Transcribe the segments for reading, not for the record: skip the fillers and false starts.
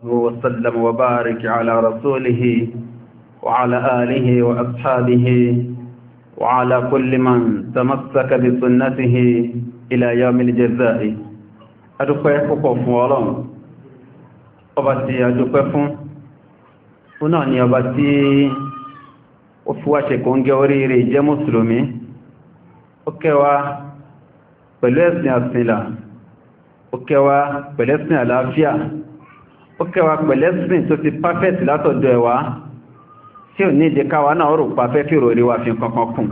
وسلم وبارك على رسوله وعلى آله وأصحابه وعلى كل من تمسك بسنته إلى يوم الجزاء adúpẹ́ púpọ̀ fún Ọlọ́run ọba tí adúpẹ́ fún náà ni ọba tí ó fi wá ṣe kòńgẹ́ oríire jẹ́ mùsùlùmí ó kẹwa pẹ̀lú ẹ̀sìn àsìnlá ó kẹwa pẹ̀lú ẹ̀sìn àlàáfíà ó kẹwa pẹ̀lú ẹ̀sìn tó ti pàfẹ́tì látọ̀dọ̀ ẹ̀wà tí ò ní ìdíkáwà náà rò pàfẹ́ fi rò rí wà fi kankan kùn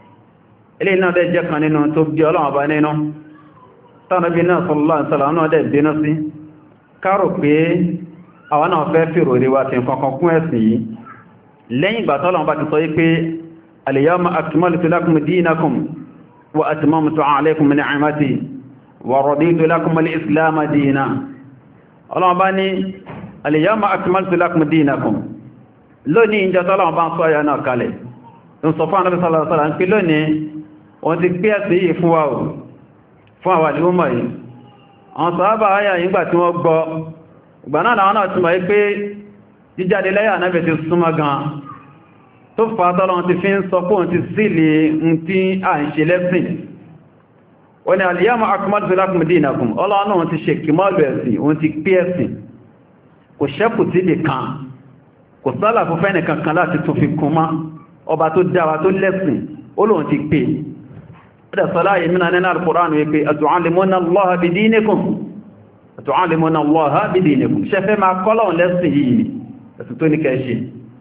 ilé náà dẹ́ jẹ́ kan nínú tó bí Ọlọ́run ọba nínú tánàbí náà sallallahu alaihi wasallam náà dẹ̀ bínú sí kárò pé àwọn náà fẹ́ fi rò rí wà fi kankan kún ẹ̀sìn yìí lẹ́yìn ìgbà tọ́lọ́run bá ti sọ wípé al-yawma akmaltu lakum dinakum wa atmamtu alaykum ni'mati wa raditu lakum al-islam dinan Ọlọ́run bá ní al-yawma akmaltu lakum dinakum lónìí ìjọ tọ́lọ́run bá ń sọ ya náà kalẹ̀ ń sọ fún Ànábì sallallahu alaihi wasallam pé lónìí wọ́n ti gbé ẹ̀sìn yìí fún wa o fún àwọn àdíwọ́mọ̀ yìí àwọn sàhábà ayà yìí gbà tí wọ́n gbọ́ ìgbà náà làwọn náà túnmọ̀ pé jíjáde lẹ́yìn Ànábì ti súnmọ́ gan tó fà tọ́lọ́run ti fi ń sọ fún ti sílì ń tí à ń ṣe lẹ́sìn wọ́n ni al-yawma akmaltu lakum dinakum Ọlọ́run náà ti ṣe kìmọ́lù ẹ̀sìn òun ti pé ẹ̀sìn kò ṣẹ́kù sí lè kan kò sálà fún fẹ́ni kankan láti tún fi kún mọ́ ọba tó dáwà tó lẹ́sìn Ọlọ́run ti pé ọdá sọ́lá yìí mìíràn nínú al-Qur'an wípé atu'allimuna Allaha bidinikum atu'allimuna Allaha bidinikum ṣẹfẹ́ máa kọ́lọ̀ lẹ́sìn yìí ẹ̀sìn tó ní kẹ́ṣe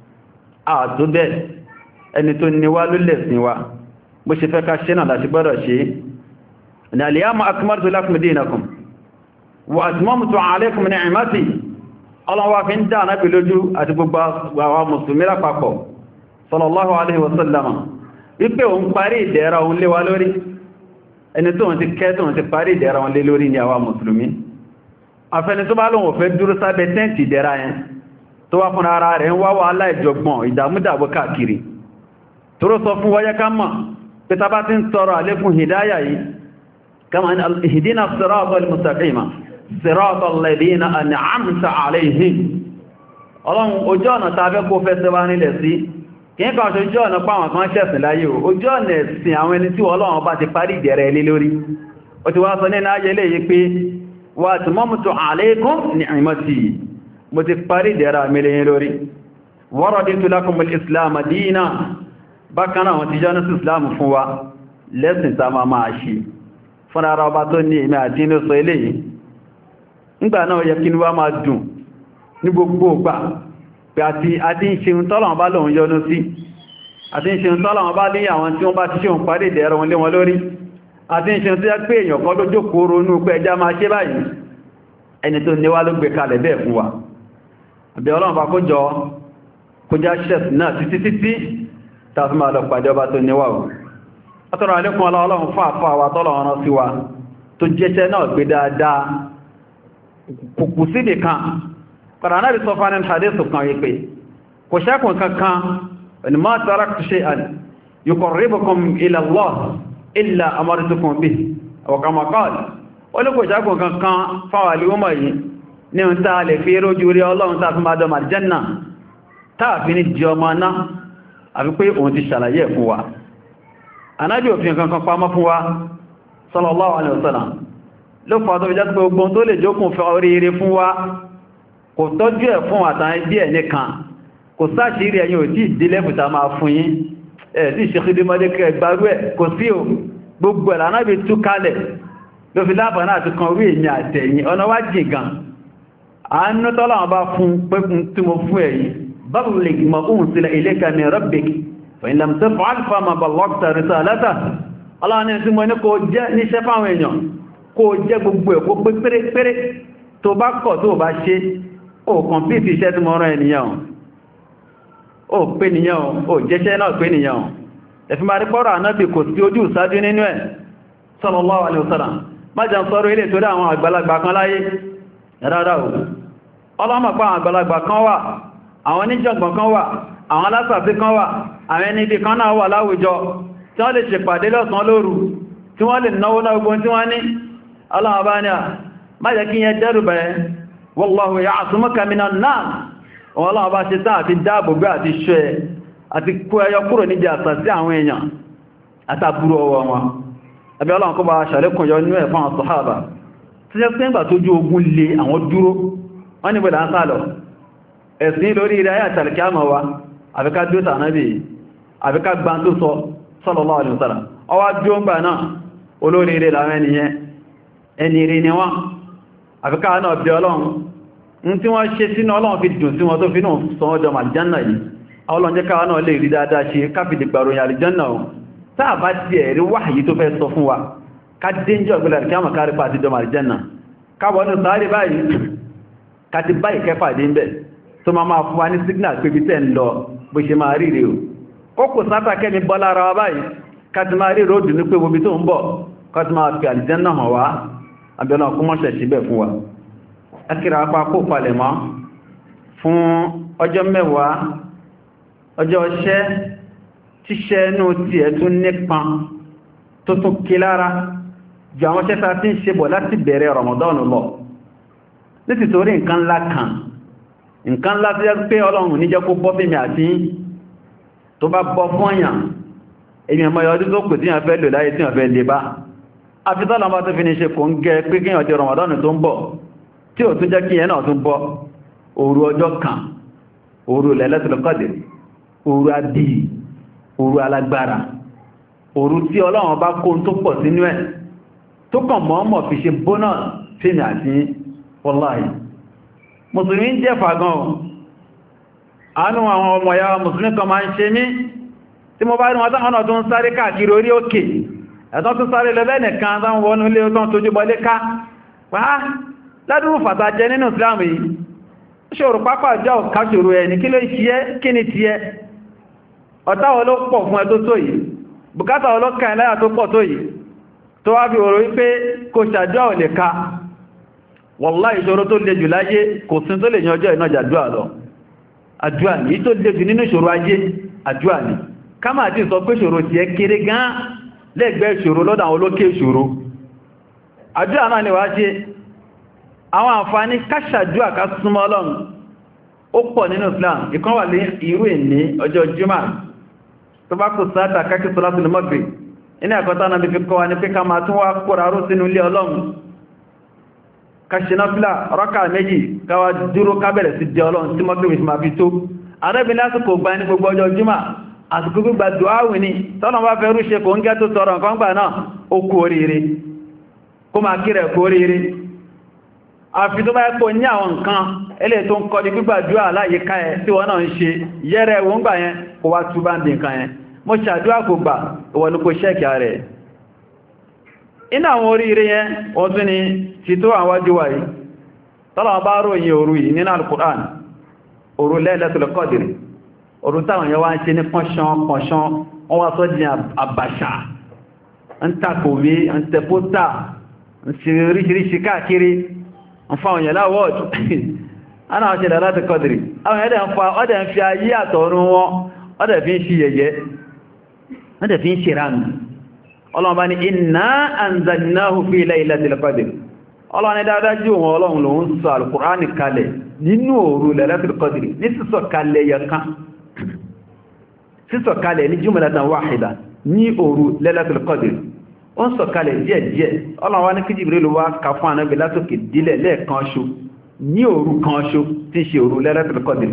àtó bẹ́ẹ̀ ẹni tó níwá ló lẹ́sìn wa bó ṣe fẹ́ ká ṣe náà láti gbọ́dọ̀ ṣe ní al-yawma akmaltu lakum dinakum wa atmamtu alaykum ni'mati ọlọ́wà fi ń dá náà lójú àti gbogbo àwọn mùsùlùmí lápapọ̀ sallallahu alaihi wasallama wípé òun parí ìdẹ̀ra òun lé wa lórí ẹni tó ń ti kẹ́ tó ń ti parí ìdẹ̀ra òun lé lórí ní àwọn mùsùlùmí afẹni tó bá lóun fẹ́ dúró sábẹ́ tẹ́ǹtì ìdẹ̀ra yẹn tó wá fún ara rẹ̀ ń wá wà aláìjọgbọ̀n ìdàmúdàbọ̀ káàkiri tó rọ́ sọ fún wáyé ká mọ̀ pé tá bá ti ń tọrọ àlékún hìdáyà yìí kama ihdina siratal mustaqima siratal ladina an'amta alayhim ọlọ́run ojú ọ̀nà tàbẹ́ kó fẹ́ sẹ́wà nílẹ̀ sí kí n kàn ṣe ojú ọ̀nà pàwọn kan ṣẹ̀sìn láyé o ojú ọ̀nà ẹ̀sìn àwọn ẹni tí Ọlọ́run bá ti parí ìdẹ̀rẹ̀ ilé lórí o ti wá sọ nínú ayé lè yí pé wa atmamtu alaykum ni'mati mo ti parí ìdẹ̀rẹ̀ mílẹ̀ lórí wa raditu lakum al-islam dinan bákan náà ti jẹ́ ní islam fún wa lẹ́sìn tá máa ṣe fún ara ọba tó ní ìmẹ́ àti inú sọ ilé yìí nígbà náà yẹ kí ní wá máa dùn ní gbogbo ìgbà pé àti ń ṣeun tọ́lọ̀wọ́n bá lòun yọnú sí àti ń ṣeun tọ́lọ̀wọ́n bá lé àwọn tí wọ́n bá ti ṣeun parí ìdẹ̀rọ wọn lé wọn lórí àti ń ṣeun tó yẹ pé èèyàn kan ló jókòó ronú pé ẹjá máa ṣe báyìí ẹni tó níwá ló gbé kalẹ̀ bẹ́ẹ̀ fún wa àbí Ọlọ́run bá kójọ kójá ṣẹ́sì náà títí títí tàbí máa lọ pàdé ọba tó níwá o látọ̀rọ̀ àlékún Ọlọ́run fún àfọ́ àwà tọ́lọ̀wọ́n rán sí wa tó jẹ́ṣẹ́ náà gbé dáadáa kùkù síbì kan Fara náà bí sọ fánà ní hadithu kan wípé kò ṣẹ́kùn kankan wani ma taraktu shay'an yuqarribukum ila Allah illa amartukum bihi aw kama qala wọ́n kò ṣẹ́kùn kankan fáwàlì ọmọ yìí ní ń tàà lè fi rójú rí Ọlọ́run tàà fi máa dọmà aljanna tàà fi ní jẹ ọmọ náà àfi pé òun ti ṣàlàyé fún wa anábí òfin kankan pamọ́ fún wa sallallahu alaihi wasallam ló fà tó fi jẹ́ pé ogun tó lè jókùn fẹ́ oríire fún wa kò tọ́jú ẹ̀ fún àtàrí bí ẹ̀ nìkan kò sáàṣírí ẹ̀yìn ò tí ìdílẹ́bùta máa fún yín ẹ̀ tí ìṣẹ́kídímọ́dé kẹ gbárú ẹ̀ kò sí o gbogbo ẹ̀ lánàá bí tú kalẹ̀ ló fi lábàá náà ti kan orí èyí àtẹ̀yìn ọ̀nà wá jìn gan àánú tọ́láwọn bá fún pẹ́kùn tí mo fún ẹ̀yìn balligh ma unzila ilayka min rabbik fa in lam taf'al fama ballaghta risalatahu Ọlọ́run ní tí mo ní kó jẹ́ níṣẹ́ fáwọn èèyàn kó jẹ́ gbogbo ẹ̀ kó pé pérépéré tó bá kọ̀ tó bá ṣe ó kọ̀mpítì iṣẹ́ tí mọ́ rán ènìyàn ó pé nìyàn ó jẹ́ṣẹ́ náà pé nìyàn ẹ̀fí máa rí pọ́rọ̀ ànábì kò sí ojú ìsájú nínú ẹ̀ sallallahu alaihi wasallam má jẹ́ sọ́rọ̀ ilé torí àwọn àgbàlagbà kan láyé rárá o ọlọ́mọ̀pá àwọn àgbàlagbà kan wà àwọn oníjọ̀gbọ̀n kan wà àwọn alásàfí kan wà àwọn ẹni ibi kan náà wà láwùjọ tí wọ́n lè ṣèpàdé lọ́sàn lóru tí wọ́n lè náwó náà gbogbo tí wọ́n ní ọlọ́mọ̀bá ní à má jẹ́ kí yẹn dẹ́rù bẹ̀ẹ́ wallahu ya'asumuka minan nas Ọlọ́run bá ṣe tán àti dáàbògbé àti ṣọ́ ẹ àti kó ẹyọ kúrò níbi àtàsí àwọn èèyàn àtàbúrò ọwọ́ wọn. Ẹbí Ọlọ́run kó bá ṣàlékún yọ nínú ẹ̀fọn àwọn sàhábà tí jẹ́ pé ńgbà tójú ogun lé àwọn dúró wọ́n ní bọ̀dá ń sálọ ẹ̀sìn lórí ilẹ̀ ayé àtàlẹ̀kí àmọ́ wa àbíká dúró tànábì àbíká gbá tó sọ sallallahu alaihi wasallam ọwá dúró ńgbà náà olórí ilẹ̀ làwọn ènìyàn ẹni rí ni wọ́n àbíká náà bí Ọlọ́run tí wọ́n ṣe sínú Ọlọ́run fi dùn sí wọn tó fi náà sọ ọjọ́ màlìjánà yìí Ọlọ́run jẹ́ káwa náà lè rí dáadáa ṣe káfìdì gbàròyìn àlìjánà ọ̀ táà bá ti ẹ̀rí wáyìí tó fẹ́ sọ fún wa ká dénjọ́ ìgbẹ̀lẹ̀ kí a mọ̀ kárí pàtí jọ màlìjánà káwọ́nù sáré báyìí ká ti báyìí kẹfà dé ń bẹ̀ tó máa fún wa ní signal pé bí tẹ́ ń lọ bó ṣe máa rí rí o ó kò sáta kẹ́mi bọ́ lára wa báyìí ká ti máa rí ròdù ní pé bobi tó ń bọ̀ ká ti máa fi àlìjánà hàn wá abẹ́lá kó mọ́ṣẹ̀ síbẹ̀ fún wa akíra apá kó palẹ̀ mọ́ fún ọjọ́ mẹ́wàá ọjọ́ ọṣẹ́ tíṣẹ́ inú tí ẹ̀ tún nípan tó tún kí lára jù àwọn ṣẹ́ta tí ń ṣe bọ̀ láti bẹ̀rẹ̀ Ramadan lọ nítorí nǹkan ńlá kan nǹkan ńlá tí pé Ọlọ́run ní jẹ́ kó bọ́ fí mi àti tó bá bọ́ fún ọ̀yàn èmi ọmọ ọdún tó kù tí wọ́n fẹ́ lò láyé tí wọ́n fẹ́ lè bá afitọ́lọ́ bá tó fi ní ṣe kò ń gẹ pé kí ọjọ́ Ramadan tó ń bọ̀ tí ò tún jẹ́ kí ẹ náà tún bọ́ òru ọjọ́ kan òru Lailatul Qadr òru adì òru alágbára òru tí Ọlọ́run bá kó tó pọ̀ sínú ẹ̀ tó kàn mọ́mọ̀ fi ṣe bónà fèmì àti wallahi mùsùlùmí ń jẹ́ fàgán àánú àwọn ọmọ ya mùsùlùmí kan máa ń ṣe mí tí mo bá rí wọn táwọn náà tó ń sáré káàkiri orí òkè ẹ̀tọ́ tó sáré lẹ́lẹ́ nìkan tán wọnú ilé tán tójú bọlé ká pàá ládúrú fàtà jẹ nínú Islam yìí ṣòro pápá jẹ́ ọ̀káṣòro ẹni kí ló ṣiyẹ́ kí ni ti ẹ ọ̀tá ọlọ́pọ̀ fún ẹ tó tó yìí bùkátà ọlọ́kà ẹ̀láyà tó pọ̀ tó yìí tó wá fi ọ̀rọ̀ wípé kò ṣàdúà ò lè ká wallahi ìṣòro tó le jù láyé kò sí tó lè yan ọjọ́ ìnájà àdúà lọ àdúà ní tó le jù nínú ìṣòro ayé àdúà ní ká máa ti sọ pé ìṣòro ti ẹ kéré gan lẹ́gbẹ̀ẹ́ ìṣòro lọ́dọ̀ àwọn olókè ìṣòro àdúà náà ni wá ṣe àwọn àǹfààní káṣàdúà ká súnmọ́ Ọlọ́run ó pọ̀ nínú Islam ìkan wà ní irú ìní ọjọ́ Jímọ̀ tó bá kò sáàtà kákí sọ́látùl Maghrib iní àkọta náà bí fi kọ́ wa ní pé ká máa tún wá kóra ró sínú ilé Ọlọ́run kàṣínáfílà rákà méjì káwà dúró kábẹ̀rẹ̀ sí jẹ Ọlọ́run tí Maghrib fi máa fi tó arẹ́bìn lásìkò gba ní gbogbo ọjọ́ Jímọ̀ àsìkò gbígbà dùáwì ní tọ́nà bá fẹ́ rúṣe kò ń gẹ́ tó tọrọ nǹkan gbà náà ó kú oríire kó máa kírẹ̀ kú oríire àfi tó bá ẹ́pọ̀ ní àwọn nǹkan ẹlẹ́ tó ń kọ́ di gbígbàdúrà láyìíká ẹ tí wọ́n náà ń ṣe yẹ́rẹ̀ ẹ̀wọ̀n gbà yẹn kó wá túbá ń bí nǹkan yẹn mo ṣàdúrà kò gbà ìwọ̀n kò ṣẹ́kì rẹ̀ iná àwọn oríire yẹn wọ́n tún ni ti tó àwọn wájú wáyé tọ́lọ̀ bá ròyìn òru yìí nínú Al-Qur'an òru Laylatul Qadr òru táwọn yẹn wá ń ṣe ní pọ́nṣán wọ́n wá sọ́ di àbàṣà ń takòwé ń tẹpótà ń ṣe oríṣiríṣi káàkiri ń fa òyìn láwọ́ọ̀dù aná ọ̀ṣẹ́ Laylatul Qadr àwọn ọdẹ̀ ń fi ayé àtọ̀run wọn ọdẹ̀ fi ń ṣe yẹ̀yẹ́ ọdẹ̀ fi ń ṣe ránù Ọlọ́run bá ní inna anzalnahu fi Laylatil Qadr Ọlọ́run ní dáadáa jí òun Ọlọ́run ló ń sọ Al-Qur'ani kalẹ̀ nínú òru Laylatul Qadr ní sísọ kalẹ̀ yẹ̀kan sísọ kalẹ̀ ní jumlatan wahida ní òru Laylatul Qadr ó ń sọ kalẹ̀ díẹ̀díẹ̀ Ọlọ́run wá ní kí Jibril wá ka fún Ànábì látòkè dílẹ̀ lẹ́ẹ̀kan ṣo ní òru kan ṣo tí ṣe òru Laylatul Qadr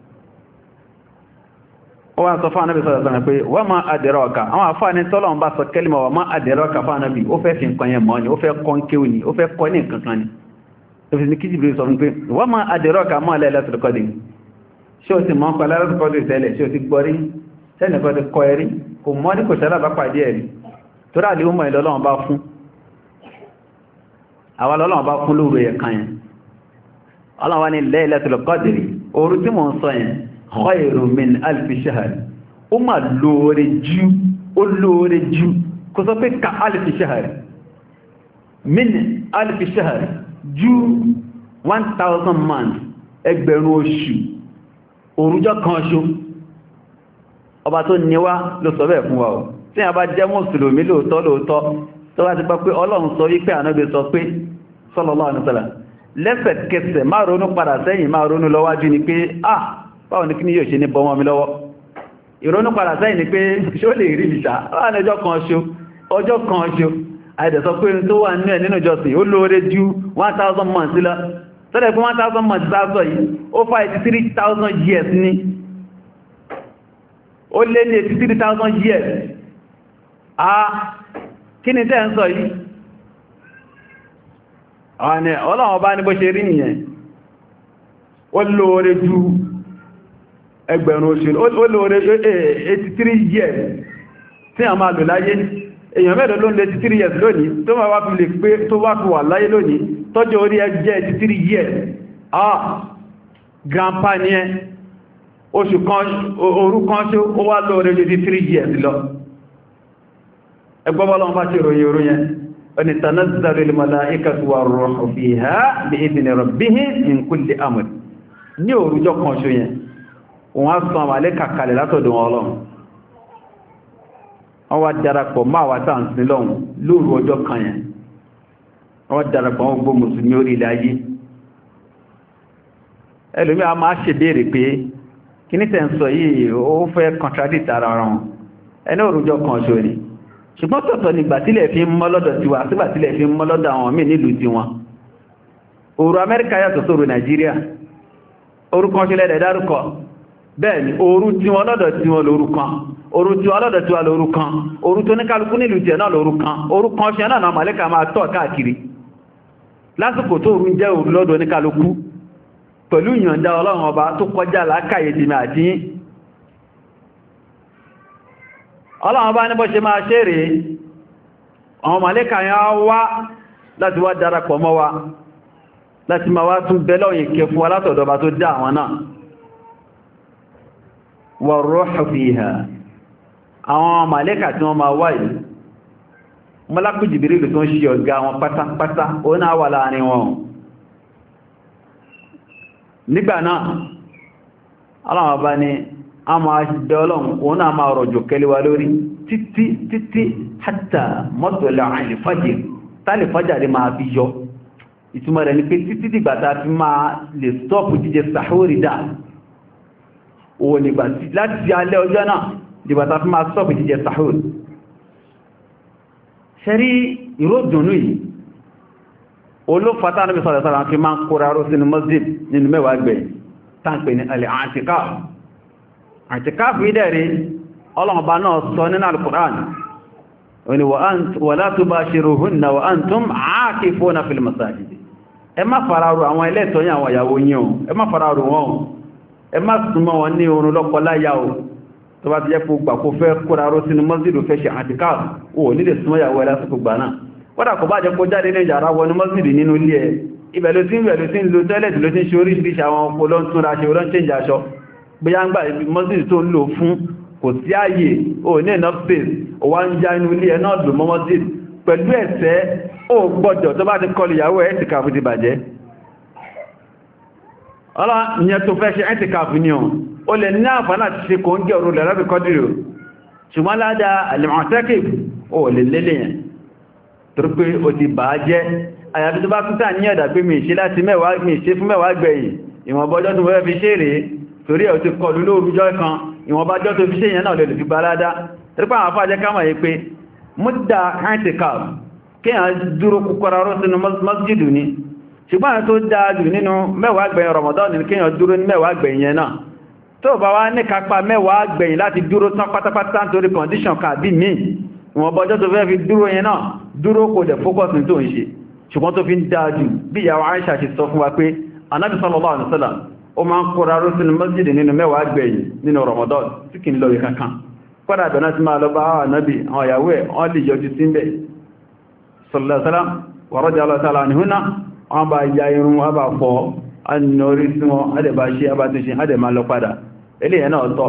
ó wá sọ fún Ànábì sọ̀rọ̀ pé wa ma adraka àwọn àfáà ní tọ́lọ̀n bá sọ kẹ́lìmọ̀ wa ma adraka fún Ànábì ó fẹ́ fi nǹkan yẹn mọ́ ni ó fẹ́ kọ́ kéwì ni ó fẹ́ kọ́ ní nǹkan kan ni ó fi ní kí Jibril sọ fún pé wa ma adraka ma Laylatul Qadr ṣé o ti mọ́ pa Laylatul Qadr tẹ́lẹ̀ ṣé o ti gbọ́rí tẹ́lẹ̀ kọ́ ti kọ́ ẹrí kò mọ́ ní kò ṣẹlá bá pàdé ẹ̀rí tó rà lè mọ̀ ìlọ́lọ́wọ́n bá fún àwọn ọlọ́wọ́n bá fún lóòrò ẹ̀kan yẹn ọlọ́wọ́n ni Laylatul Qadr òru tí mò ń sọ yẹn khayrun min alfi shahr ó mà lóore jù kò sọ pé ka alfi shahr min alfi shahr ju 1000 months ẹgbẹ̀rún oṣù òrùjọ́ kan ṣo ọba tó níwá ló sọ bẹ́ẹ̀ fún wa o tí a bá jẹ́ mùsùlùmí lóòótọ́ tó wá ti gbọ́ pé Ọlọ́run sọ wípé Ànábì sọ pé sallallahu alaihi wasallam lẹ́sẹ̀kẹsẹ̀ má ronú padà sẹ́yìn má ronú lọ́wájú ni pé báwọn ní kí ní yóò ṣe ní bọ́mọ́ mi lọ́wọ́ ìrònú padà sẹ́yìn ni pé ṣó lè rí ìṣà láàrin ọjọ́ kan ṣo àìdẹ̀sọ pé tó wà nínú ẹ̀ nínú ìjọsìn ó lóore ju 1000 months lọ tọ́lẹ̀ fún 1000 months sáàsọ yìí ó fà 83,000 years ní ó lé ní 83,000 years kí ni tẹ́ ń sọ yìí ọlọ́run bá ní bó ṣe rí nìyẹn ó lóore ju ẹgbẹ̀rún òṣèlú ó lóore 83 years tí a máa lò láyé èèyàn mẹ́rin ló ń lé 83 years lónìí tó máa wá fi lè pé tó wá fi wà láyé lónìí tọ́jọ́ orí ẹjẹ́ 83 years grandpa ní ẹ oṣù kan òru kan ṣó ó wá lóore 83 years lọ ẹgbọ́bọ́lọ́wọ́n bá ṣe ròyìn orú yẹn ọni tanazzalu al-mala'ikatu war-ruhu fiha bi'idhni rabbihim min kulli amr ní òrùjọ́ kan ṣó yẹn wọ́n á sọ àmàlẹ́kà kalẹ̀ látọ̀dọ̀ Ọlọ́run wọ́n wá darapọ̀ máa wá tàà ń sin lọ́hun lóòrù ọjọ́ kan yẹn wọ́n darapọ̀ wọ́n gbó mùsùlùmí orí ilẹ̀ ayé ẹlòmí a máa ṣe béèrè pé kí ní tẹ́ ń sọ yìí ó fẹ́ contradict ara wọn ẹni òrùjọ́ kan ṣó ni ṣùgbọ́n tọ̀tọ̀ ní gbàtílẹ̀ fi ń mọ́ lọ́dọ̀ tiwa sí gbàtílẹ̀ fi ń mọ́ lọ́dọ̀ àwọn míì nílùú tiwọn òru Amẹ́ríkà yàtọ̀ sóru Nàìjíríà òru kan ṣe lẹ́dẹ̀ dárúkọ bẹ́ẹ̀ni òru tí wọ́n lọ́dọ̀ tí wọ́n lóru kan òru tí wọ́n lọ́dọ̀ tí wọ́n lóru kan òru tó ní kálukú nílùú jẹ náà lóru kan òru kan ṣe náà màlẹ́kà máa tọ̀ káàkiri lásìkò tó òru jẹ́ òru lọ́dọ̀ ní kálukú pẹ̀lú ìyọ̀ǹda Ọlọ́run ọba tó kọjá lákàyè tìmí àti Ọlọ́run bá ní bọ́ ṣe máa ṣe rèé àwọn màlẹ́kà yẹn wá láti wá darapọ̀ mọ́ wa láti máa wá tún bẹ́lọ́ yìí kẹ fún alátọ̀dọba tó dá àwọn náà war-ruhu fiha àwọn màlẹ́kà tí wọ́n máa wá yìí Mọ́lákù Jìbìrìlù tó ń ṣe ọ̀gá wọn pátápátá ó náà wà láàrin wọn nígbà náà Ọlọ́run bá ní a máa ṣe Ọlọ́run òun náà máa rọ̀jò kẹlẹ́wà lórí títí hatta matla' al-fajr tálì fajr máa fi yọ ìtumọ̀ rẹ̀ ní pé títí dìgbàtà fi máa lè stọ́pù jíjẹ sàhórí dà owó nígbà láti alẹ́ ọjọ́ náà dìgbàtà fi máa stọ́pù jíjẹ sàhórí ṣẹ́rí ìròdùnú yìí olófàtà Ànábì sallallahu alaihi wasallam fi máa ń kóra ró sínú masjid nínú mẹ́wàá gbẹ̀ tánpẹ̀ ní al-i'tikaf i'tikaf ìdẹ̀rí ọlọ́ọ̀bá náà sọ nínú al-Qur'an wani wala tubashiruhunna wa antum aakifuna fil masajid ẹ má fararu àwọn ẹlẹ́tọ̀ yín àwọn ìyàwó yín o ẹ má fararu wọn ẹ má súnmọ́ wọn ní orun lọ́kọ láya o tó bá ti jẹ́ kó gbà kó fẹ́ kóra ró sínú masjid fẹ́ ṣe i'tikaf o ní lè súnmọ́ ìyàwó ẹ lásìkò gbà náà kódà kò bá jẹ́ kó jáde ní ìjàrá wọn ní masjid nínú ilé ẹ ibẹ̀ ló ti ń lo tọ́lẹ̀tì ló ti ń ṣe oríṣiríṣi àwọn ọpọlọ ń túnra ṣe olóń change aṣọ bóyá ń gbà masjid tó ń lò fún kò sí ààyè o ní enough space o wá ń já inú ilé ẹ náà lò mọ́mọ́ sí pẹ̀lú ẹ̀ṣẹ̀ ó gbọ́dọ̀ tó bá ti kọlu ìyàwó ẹ̀tìkàfù ti bàjẹ́ ọlá ìyẹn tó fẹ́ ṣe ẹ̀tìkàfù ní o lè ní àǹfààní àti ṣe kò ń gẹ́ orúlẹ̀ rẹ́bì kọ́dìrò ṣùgbọ́n ládá alìmọ̀tẹ́kì ó lè lélẹ̀ yẹn tó pé o ti bà á jẹ́ àyàfi tó bá kúta ní ẹ̀dà pé mi ṣe láti fún mẹ́wàá gbẹ̀yìn ìwọ̀nbọ́jọ́ tó fẹ́ fi ṣe rèé torí ẹ̀ o ti kọlu lóòrùjọ́ kan ìwọ̀nbájọ́ tó fi ṣe yẹn náà lè fi balada trípa àwọn afájẹ́ ká máa yí pé múdà i'tikaf kí a dúró kúkọrọ rọ́ sínú masjidu ní ṣùgbọ́n tó dáadù nínú mẹ́wàá gbẹ̀yìn Ramadan ní kí a dúró ní mẹ́wàá gbẹ̀yìn yẹn náà tó bá wá ní kápá mẹ́wàá gbẹ̀yìn láti dúró tán pátápátá nítorí condition kan bí mi ìwọ̀nbájọ́ tó fẹ́ fi dúró yẹn náà dúró kò dẹ̀ focus ní tó ń ṣe ṣùgbọ́n tó fi ń dáadù bí ìyàwó Aisha ṣe sọ fún wa pé Ànábì sallallahu alaihi wasallam ó máa ń kóra ró sínú masjid nínú mẹ́wàá gbẹ̀yìn nínú Ramadan tí kì í lọ ìkankan kọ́dà bẹ̀rẹ̀ tí máa lọ bá àwọn ànábì àwọn ìyàwó ẹ̀ wọ́n lè yọjú sí mẹ́ sallallahu alaihi wasallam wa radiyallahu ta'ala anhunna wọ́n bá ya irun wọ́n bá fọ́ anìyàn sí wọn adẹ̀ bá ṣe abátúnṣe adẹ̀ máa lọ padà eléyẹn náà tọ́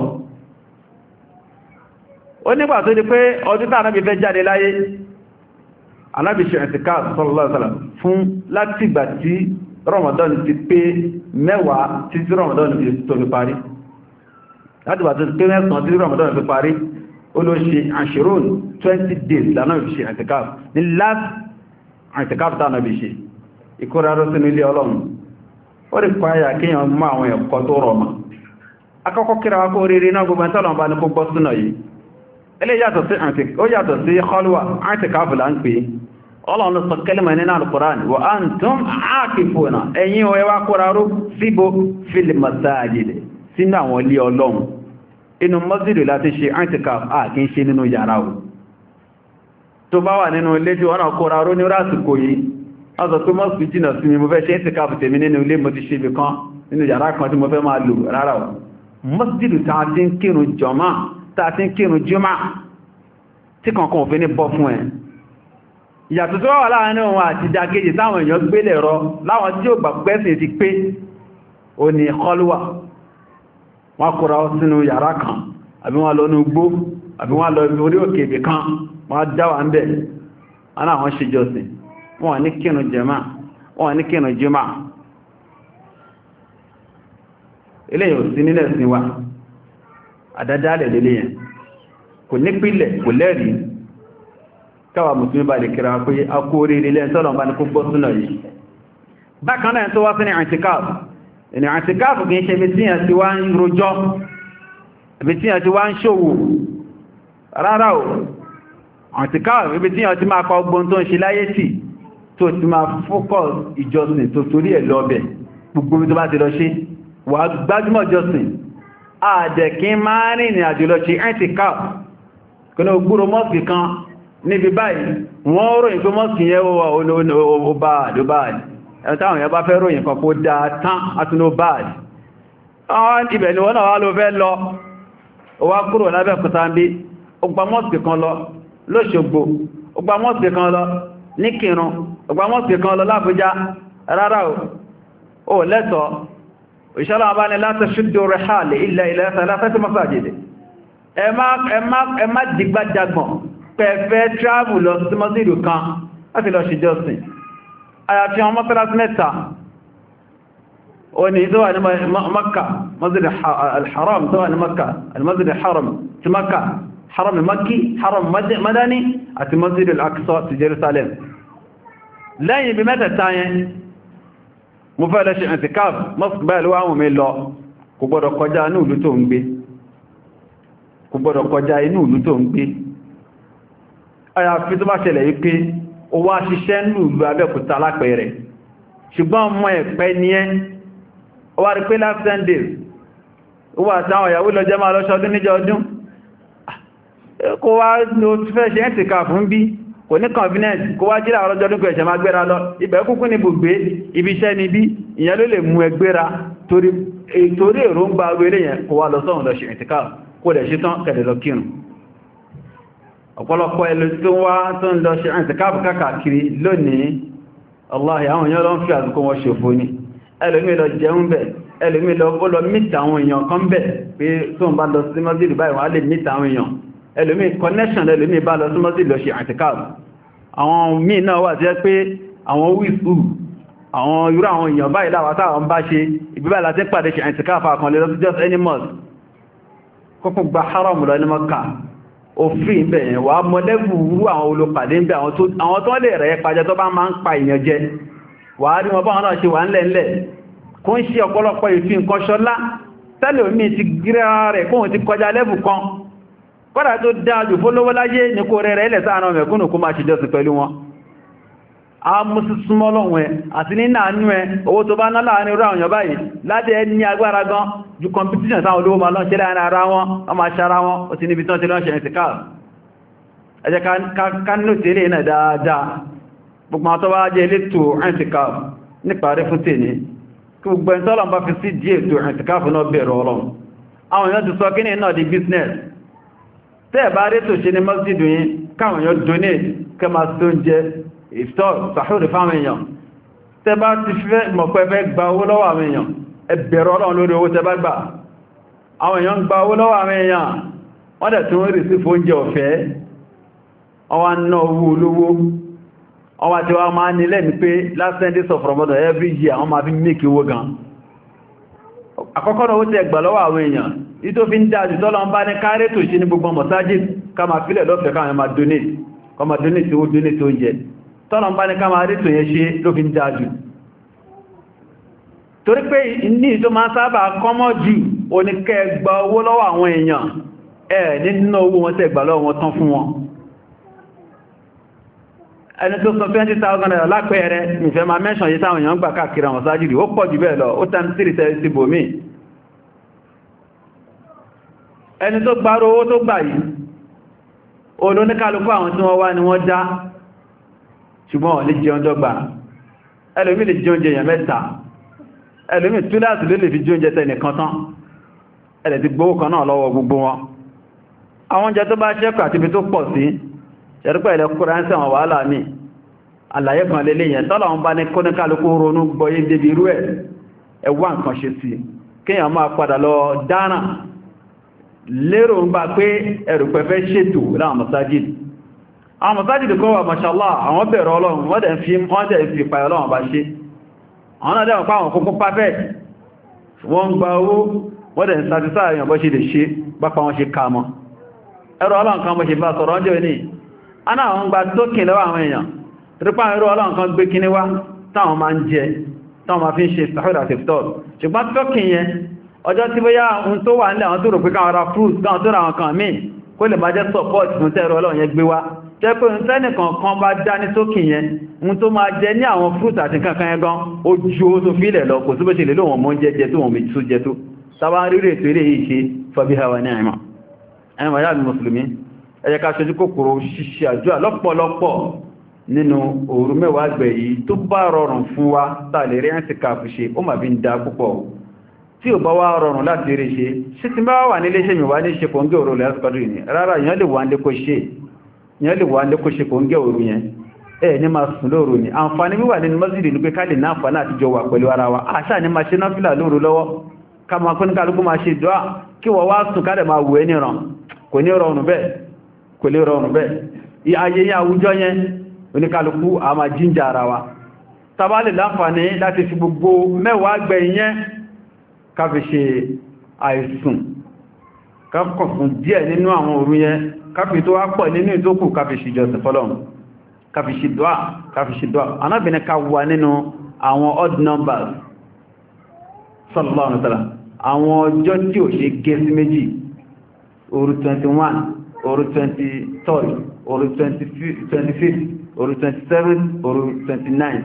ó nígbà tó di pé ọdún tí ànábì fẹ́ jáde láyé ànábì ṣe i'tikaf sallallahu alaihi wasallam fún láti ìgbà tí Ramadan ti pé mẹ́wàá títí Ramadan tó fi parí láti wà tó pé mẹ́sàn títí Ramadan fi parí ó ló ṣe àṣíròn 20 days lánàá fi ṣe i'tikaf ní last i'tikaf tánà bí ṣe ìkóraró sínú ilé Ọlọ́run ó rí pàáyà kíyàn mú àwọn ẹ̀kọ́ tó rọ̀ mọ́ akọ́kọ́ kíra wá kó rírí náà gbogbo ẹ̀tọ́lọ̀ bá ní kó gbọ́ súnà yìí ilé yàtọ̀ sí khalwa i'tikaf là ń pè Ọlọ́run sọ kẹ́lẹ̀mọ̀ nínú al-Qur'an wa antum aakifuna ẹ̀yin ẹ wá kóraró síbò fil masajid sínú àwọn ilé Ọlọ́run inú masjid láti ṣe i'tikaf kì í ṣe nínú yàrá o tó bá wà nínú ilé tí wọ́n náà kóraró ní rásìkò yìí wọ́n sọ pé mọ́sí jìnà sí mi mo fẹ́ ṣe i'tikaf tèmi nínú ilé mo ti ṣe ibi kan nínú yàrá kan tí mo fẹ́ máa lò rárá o masjid ta ti ń kírun jọmá ta ti ń kírun jùmá tí kankan òfin ní bọ́ fún ẹ ìyàtọ̀ tó wà láàrin ohun àti ìdàkejì táwọn èèyàn gbélé rọ láwọn tí ó gbàgbẹ́sìn ti pé o ní kọlùwà wọ́n kóra sínú yàrá kan àbí wọ́n lọ ní ugbó àbí wọ́n lọ orí òkè ibì kan wọ́n dáwà ń bẹ̀ wọ́n náà wọ́n ṣe jọsìn wọ́n ní kírun jẹ̀má wọ́n ní kírun jímà eléyìí ò sí nílẹ̀ sí wa àdádálẹ̀ lélẹ́yìn kò nípìlẹ̀ kò lẹ́rìí káwà mùsùlùmí bá lè kíra pé a kó orí ilẹ̀ tọ́lọ̀ bá ní kó gbọ́ súnà yìí bákan náà tó wá sí ní i'tikaf ní i'tikaf kìí ṣe ibi tíyàn ti wá ń rojọ́ ibi tíyàn ti wá ń ṣòwò rárá o i'tikaf ibi tíyàn ti máa pa ọgbọ́n tó ń ṣe láyé tì tó ti máa focus ìjọsìn tó torí ẹ̀ lọ́bẹ̀ gbogbo tó bá ti lọ ṣe wà gbájúmọ̀ ìjọsìn àdẹ̀kí máa rìn ìrìn àjò lọ ṣe i'tikaf kí ní gbúrò mọ́sí kan níbi báyìí wọ́n ròyìn pé mọ́sí yẹn wà obáàdì ẹ̀tàwọn yẹn bá fẹ́ ròyìn kan kó dáa tán àtúnú báàdì àwọn ibẹ̀ ni wọ́n náà wá ló fẹ́ lọ ó wá kúrò lábẹ́kúta ń bí ó gba mọ́sí kan lọ lóṣogbo ó gba mọ́sí kan lọ ní Kírun ó gba mọ́sí kan lọ lábújá rárá ó lẹ́tọ̀ọ́ òṣìṣẹ́lá bá ní láti ṣúdó rẹ̀ hàlẹ̀ ilẹ̀ ilẹ̀ ẹ̀fẹ́ masajid ẹ má dìgbàjagbọ̀n pẹ̀fẹ́ travel lọ sí mọ́sílù kan láti lọ ṣe jọ́sìn àyàfi àwọn mọ́sálásí mẹ́ta ó ní tó wà ní Makka masjid al-haram tó wà ní Makka al-masjid al-haram ti Makka haram Makki haram madani àti masjid al-Aqsa ti Jerusalem lẹ́yìn ibi mẹ́tẹ̀ta yẹn mo fẹ́ lọ ṣe i'tikaf mọ́sùn báyìí wá wọ́n mi lọ kò gbọ́dọ̀ kọjá inú ìlú tó ń gbé kò gbọ́dọ̀ kọjá inú ìlú tó ń gbé àyàfi tó bá ṣẹlẹ̀ yìí pé ó wá ṣiṣẹ́ inú ìlú Abẹ́òkúta lápẹẹrẹ ṣùgbọ́n mọ́ ẹ̀pẹ́ ní ẹ́ ó wá rí pé last 10 days ó wà táwọn ìyàwó lọ jẹ́ máa lọ́ṣọdún níjọ ọdún kó wá ló fẹ́ ṣe i'tikaf fún bí kò ní convenience kó wá jíra ọlọ́jọ́ ní kò ẹ̀ṣẹ̀ máa gbéra lọ ibẹ̀ kúkú ní gbogbo ibi iṣẹ́ ní bí ìyẹn ló lè mú ẹgbéra torí èròǹgbà wéré yẹn kó wá lọ sọ́hun lọ ṣe i'tikaf kó lẹ̀ ṣe tán kẹ̀lẹ̀ lọ kírun ọ̀pọ̀lọpọ̀ ẹlò tó wá tó ń lọ ṣe i'tikaf káàkiri lónìí Allahi àwọn èèyàn lọ ń fi àsìkò wọn ṣòfò ní ẹlòmí lọ jẹun bẹ̀ ẹlòmí lọ mítà àwọn èèyàn kan bẹ̀ pé tó ń bá lọ sí mọ́sílì báyìí wọ́n á lè mítà àwọn èèyàn ẹlòmí connection ẹlòmí bá lọ sí mọ́sílì lọ ṣe i'tikaf àwọn míì náà wà tí ẹ pé àwọn wíṣù àwọn irú àwọn èèyàn báyìí láwátá àwọn bá ṣe ìbíbá láti pàdé ṣe i'tikaf àkànlẹ̀ lọ sí just any mosque kókò gba haram lọ ní Mọ́kà òfin ìbẹ̀yẹn wà mọ́lẹ́bù rú àwọn olùpàdé ń bẹ àwọn tó lè rẹ̀ pàjẹ́ tó bá máa ń pa èèyàn jẹ wà á rí wọn báwọn náà ṣe wà ńlẹ̀ńlẹ̀ kó ń ṣe ọ̀pọ̀lọpọ̀ ìfin nǹkan ṣọlá tẹ́lẹ̀ omi ti gíra rẹ̀ kóhun ti kọjá lẹ́bù kan kọ́dà tó dáadù fólówó láyé ní kó rẹ̀ ilẹ̀ sáànà mẹ̀kúnnù kó máa ṣe jọ́sìn pẹ̀lú wọn a mú sí súnmọ́ lọ́wọ́ ẹ àti ní náànú ẹ owó tó bá ná láàrin irú àwọn èèyàn báyìí láti ẹ ní agbára gan ju competition sáwọn olówó ma lọ́n ṣe láàrin ara wọn wọ́n ma ṣara wọn ó ti níbi tán ti lọ́n ṣe i'tikaf ẹ jẹ́ ká nínú tèrè náà dáadáa gbogbo àwọn tó bá jẹ́ elétò i'tikaf níparí fún tèní kí gbogbo ẹni tọ́lọ̀ bá fi sí díẹ̀ tó i'tikaf náà bẹ̀rẹ̀ ọlọ́run àwọn èèyàn ti sọ kí ní náà di business tẹ́ bá rí tó ṣe ní masjidu yìí káwọn èèyàn donate kẹ máa tó ń jẹ ìfẹ́ sàhúrì fáwọn èèyàn tẹ́ bá ti fẹ́ mọ̀pẹ́ fẹ́ gba owó lọ́wọ́ àwọn èèyàn ẹ bẹ̀rẹ̀ ọlọ́run lórí owó tẹ́ bá gbà àwọn èèyàn gba owó lọ́wọ́ àwọn èèyàn wọ́n dẹ̀ tún rí sí fóúnjẹ ọ̀fẹ́ ọwá ná owó olówó ọwá tí wá máa ní lẹ́ni pé last 10 days of Ramadan every year wọ́n máa fi make owó gan àkọ́kọ́ náà ó tẹ́ gbà lọ́wọ́ àwọn èèyàn ìtò fi ń dájú tọ́lọ ń bá ní káàrẹ́ tó ṣe ní gbogbo mọ̀sájì ká máa fílẹ̀ lọ́fẹ̀ẹ́ káwọn máa donate owó donate oúnjẹ tọ́lọ ń bá ní ká máa rí tó yẹn ṣe ló fi ń dájú torí pé ní tó máa sábà kọ́mọ́ jù oníkẹ́ gba owó lọ́wọ́ àwọn èèyàn nínú owó wọn tẹ́ gbà lọ́wọ́ wọn tán fún wọn ẹni tó sọ 20,000 naira lápẹẹrẹ ìfẹ́ máa mẹ́ṣàn yí táwọn èèyàn gbà káàkiri àwọn sájìdì ó pọ̀ jù bẹ́ẹ̀ lọ ó tán 3 sí bòmí ẹni tó gbárò owó tó gbà yìí olóníkálukú àwọn tí wọ́n wá ni wọ́n dá ṣùgbọ́n wọ́n lè jẹun dọ́gba ẹlòmí lè jẹun jẹyàn mẹ́ta ẹlòmí túláàsì ló lè fi jẹun jẹta ẹnìkan tán ẹlẹ̀ ti gbówó kan náà lọ́wọ́ gbogbo wọn àwọn oúnjẹ tó bá ṣẹ́kù àti ibi tó pọ̀ sí ṣẹ̀rúpẹ̀ ilẹ̀ kúrò ń sẹ̀wọ̀n wàhálà ní àlàyé kan lélé yẹn tọ́lọ̀ ń bá ní kóníkálukú ronú gbọ́yé débi irú ẹ̀ ẹwà nǹkan ṣe sí kíyàn máa padà lọ dáná lérò ń bá pé ẹrùpẹ̀ fẹ́ ṣètò láwọn masajid àwọn masajid kọ́ wà mashallah àwọn bẹ̀rẹ̀ ọlọ́run wọ́n dẹ̀ fi pàyọ̀ ọlọ́run bá ṣe àwọn náà dẹ̀wọ̀n pàwọn kúnkún perfect wọ́n gba owó wọ́n dẹ̀ sàtísà èèyàn bọ́ ṣe lè ṣe bápa wọn ṣe ká mọ́ ẹrù ọlọ́run kan bọ́ ṣe bá sọ̀rọ̀ ọjọ́ ní aná àwọn gba tókìn lọ́wọ́ àwọn èèyàn rípa ẹrù ọlọ́run kan gbé kíní wá táwọn máa ń jẹ táwọn máa fi ń ṣe sahur àti iftar ṣùgbọ́n tókìn yẹn ọjọ́ tí bóyá ohun tó wà nílẹ̀ àwọn tó rò pé káwọn ra fruit káwọn tó ra àwọn kan míì kó lè máa jẹ́ support fún tẹ́rọ ọlọ́run yẹn gbé wá jẹ́ pé ohun tẹ́nìkan kan bá dá ní tókì yẹn ohun tó máa jẹ ní àwọn fruit àti kankan yẹn gan ó ju ó tó fílẹ̀ lọ kò sí bó ṣe lè lóhun mọ́ jẹ́ tó wọ́n mi tó jẹ tó sábà rírò ètò eré yìí ṣe fabiha wa ni'ma ẹ̀mọ̀ yá mi mùsùlùmí ẹ jẹ́ ká ṣojú kòkòrò ṣíṣe àdúrà lọ́pọ̀lọpọ̀ nínú òru mẹ́wàá àgbẹ̀ yìí tó bá rọrùn fún wa tá lè rí ẹ̀sìn káàfù ṣe ó mà bí ń da púpọ̀ tí ò bá wá rọrùn láti rí ṣe ṣe ti bá wà nílé ṣe mi wá ní ṣe kò ń gẹ́ òru lẹ́sìkọdù ní rárá ìyàn lè wà ní kó ṣe kò ń gẹ́ òru yẹn ní máa sùn lóru ní àǹfààní wíwà nínú mọ́sílì ní pé ká lè náà fàánà àtijọ́ wà pẹ̀lú ara wa àṣà ní máa ṣe náfìlà lóru lọ́wọ́ ká máa kún ní kálukú máa ṣe dùá kí wọ́n wá sùn káàdẹ̀ máa wù ẹ́ níran kò ní rọrùn bẹ́ẹ̀ kò lè rọrùn bẹ́ẹ̀ ayé yẹn àwùjọ yẹn oníkálukú a máa jíǹjà ara wa tàbá lè láǹfààní láti fi gbogbo mẹ́wàá gbẹ̀yìn yẹn ká fi ṣe àìsùn ká kàn fún díẹ̀ nínú àwọn òru yẹn ká fi tó wá pọ̀ nínú ìtókù ká fi ṣe ìjọsìn fọ́lọ́run ká fi ṣe dùá anábìnrin ká wà nínú àwọn odd numbers sallallahu alaihi wasallam àwọn ọjọ́ tí ò ṣe gé sí méjì òru 21 òru 23 òru 25 òru 27 òru 29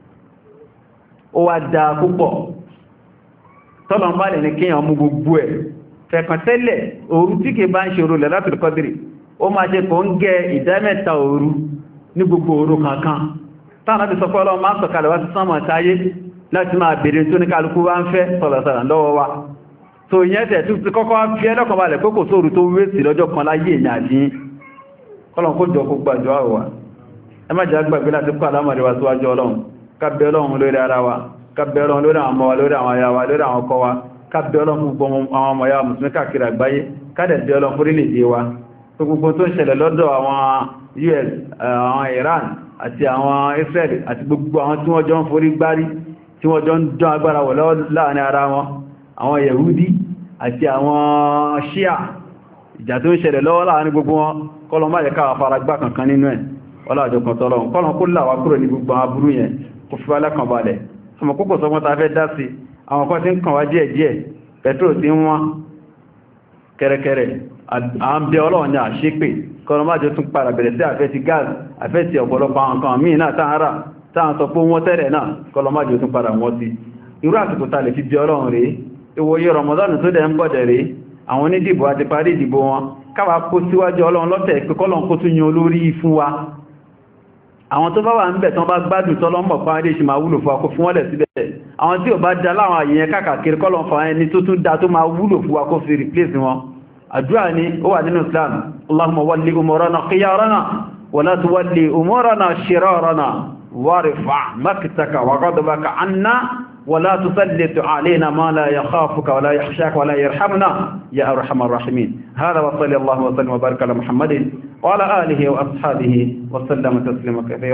ó wá dáa púpọ̀ tọ́lọ̀ ń bá lè ní kíyàn mú gbogbo ẹ̀ fẹ̀kàn tẹ́lẹ̀ òru tí kìí bá ń ṣe òru Lailatul Qadri ó máa ṣe kò ń gẹ ìdámẹ́ta òru ní gbogbo òru kankan táwọn ti sọ pé Ọlọ́run máa ń sọ̀kalẹ̀ wá sí sánmọ̀ táyé láti máa bèèrè tó ní kálukú wá ń fẹ́ sọ̀rọ̀sọ̀rọ̀ lọ́wọ́ wa tó ìyẹn tẹ̀ tó ti kọ́kọ́ fi ẹlọ́kàn balẹ̀ pé kò sóòrù tó wéèsì lọ́jọ́ kan láyé èyàn àti Ọlọ́run kó jọ kó gbàjọ àwọ̀ ẹ má jẹ́ gbàgbé láti kọ́ àlámọ̀rẹ́ wa síwájú Ọlọ́run ká bẹ̀ Ọlọ́run lórí ara wa ká bẹ̀ Ọlọ́run lórí àwọn ọmọ wa lórí àwọn aya wa lórí àwọn ọkọ wa ká bẹ̀ Ọlọ́run fún gbogbo àwọn ọmọ ya mùsùlùmí káàkiri àgbáyé ká dẹ̀ bẹ̀ Ọlọ́run fún orílẹ̀-èdè wa tó gbogbo tó ń ṣẹlẹ̀ lọ́dọ̀ àwọn US àwọn Iran àti àwọn Israel àti gbogbo àwọn tí wọ́n jọ ń forí gbárí tí wọ́n jọ ń dán agbára wọ̀ láàrin ara wọn àwọn Yehudi àti àwọn Shia ìjà tó ń ṣẹlẹ̀ lọ́wọ́ láàrin gbogbo wọn kọ́lọ̀ má jẹ́ káwà fara gbá kankan nínú ẹ̀ ọlọ́àjọ kan tọ́lọ́run kọ́lọ̀ kó láwà kúrò ní gbogbo àwọn aburú yẹn kò fi wálẹ́ kan balẹ̀ ọmọ kókò sọmọ́ ta fẹ́ dá sí àwọn kan tí ń kàn wá díẹ̀ díẹ̀ petrol tí ń wọ́n kẹ́rẹ́kẹ́rẹ́ àwọn bí ọlọ́run ní àṣépè kọ́lọ̀ má jẹ́ tún padà bẹ̀rẹ̀ sí àfẹ́ ti gáàsì àfẹ́ ti ọ̀pọ̀lọpọ̀ àwọn kan míì náà táhárà táwọn sọ pé wọ́n tẹ́rẹ̀ náà kọ́lọ̀ má jẹ́ tún padà wọ́n sí irú àsìkò ta lè fi bí ọlọ́run rèé ìwòye Ramadan tó dẹ̀ ń bọ̀dẹ̀ rèé àwọn onídìbò àti parí ìdìbò wọn káwà kó síwájú ọlọ́run lọ́tẹ̀ pé kọ́lọ̀n kó tún yan olórí fún wa àwọn tó bá wà ń bẹ̀ tán bá gbádùn tọ́lọ́mọ̀ pàdé ṣe máa wúlò fún wa kó fún wọ́n lẹ̀ síbẹ̀ àwọn tí ò bá dá láwọn àyẹ̀yẹn káàkiri kọ́lọ̀n fún ẹni tó tún dá tó máa wúlò fún wa kó fi replace wọn àdúrà ni ó wà nínú Islam Allahumma walli umurana khiyarana wa la tuwalli umurana shirarana warfa' maktaka wa ghadabaka anna ولا تسلط علينا ما لا يخافك ولا يخشاك ولا يرحمنا يا أرحم الراحمين هذا وصلى الله وسلم وبارك على محمد وعلى آله وأصحابه وسلم تسليما كثيرا